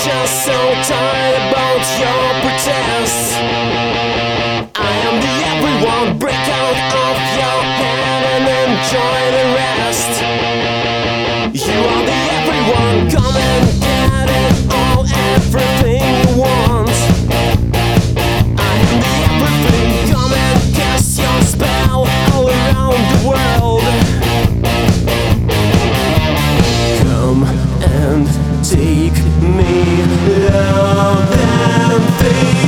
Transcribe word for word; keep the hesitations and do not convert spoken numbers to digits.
just so tired about your protests. I am the everyone, break out of your head and enjoy the rest. You are the everyone, come and get it all, everything you want. I am the everything, come and cast your spell all around the world. Come and take me, love and think.